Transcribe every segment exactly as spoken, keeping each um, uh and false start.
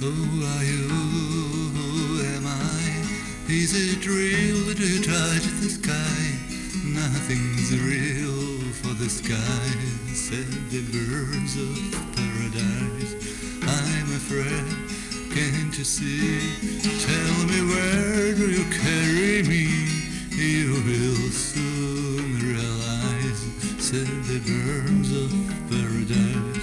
Who are you? Who am I? Is it real to touch the sky? Nothing's real for the sky, said the birds of paradise. I'm afraid, can't you see? Tell me, where do you carry me? You will soon realize, said the birds of paradise.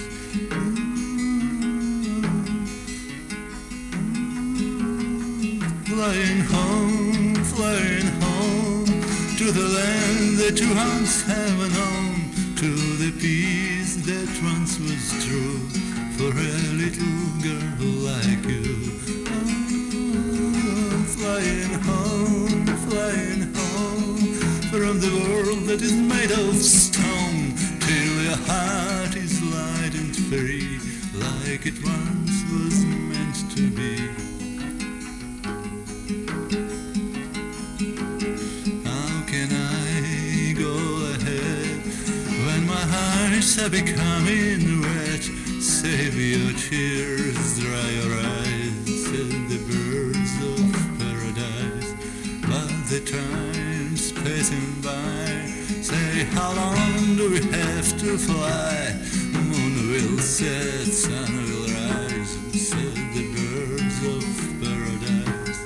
Flying home, flying home, to the land that you once have known, to the peace that once was true, for a little girl like you. Oh, flying home, flying home, from the world that is made of stone, till your heart is light and free, like it once was meant to be. Eyes are becoming wet, save your tears, dry your eyes, said the birds of paradise. But the time's passing by, say, how long do we have to fly? Moon will set, sun will rise, said the birds of paradise.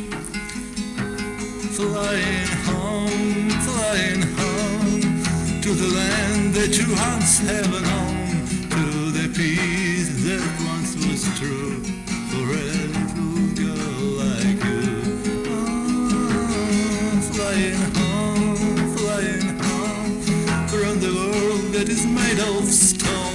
Flying home, flying home, to the land that you once have known, to the peace that once was true, for a little girl like you. Oh, flying home, flying home, from the world that is made of stone,